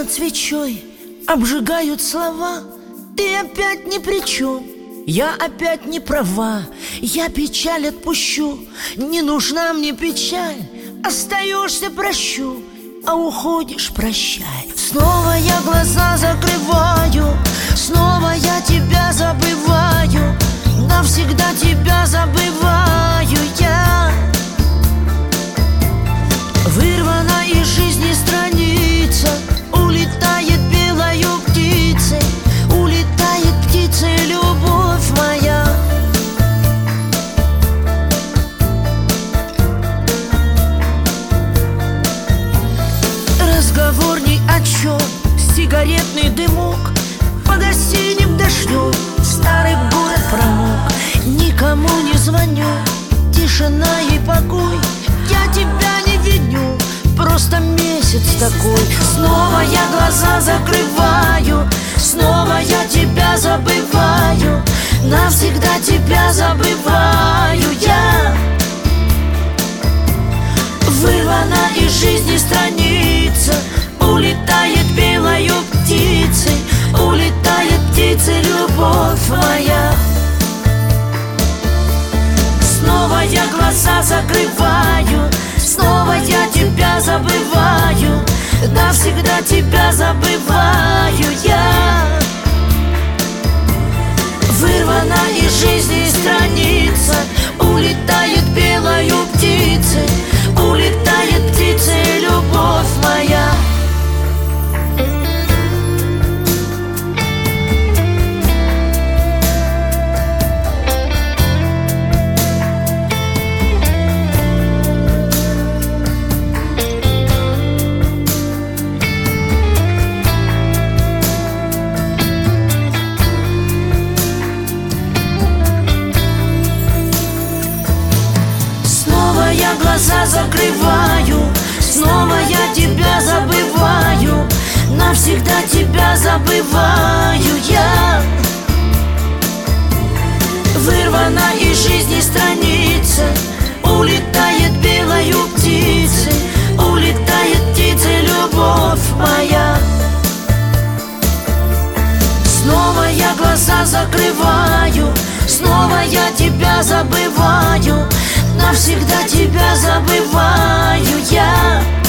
над свечой обжигают слова. Ты опять ни при чем, я опять не права. Я печаль отпущу, не нужна мне печаль. Остаешься, прощу, а уходишь, прощай. Снова я глаза закрываю, снова я тебя забываю. Навсегда тебя забываю я. Вырвана из жизни страница, улетает белою птицей, улетает птицей любовь моя. Разговор ни о чем, сигаретный дымок под осенним дождем. Старый город промок, никому не звоню, тишина и покой. Я тебя не виню, просто месяц такой. Снова я глаза закрываю, снова я тебя забываю. Навсегда тебя забываю я. Вырвана из жизни страница, улетает белою птицей, улетает птицей любовь моя. Снова я глаза закрываю, снова я тебя забываю. Навсегда тебя забываю я. Вырвана из жизни страница, улетает белою птицей, улетает птицей любовь моя. Я глаза закрываю, снова я тебя забываю. Навсегда тебя забываю я. Вырвана из жизни страница, улетает белою птицей, улетает птицей любовь моя. Снова я глаза закрываю, снова я тебя забываю. Навсегда тебя забываю я.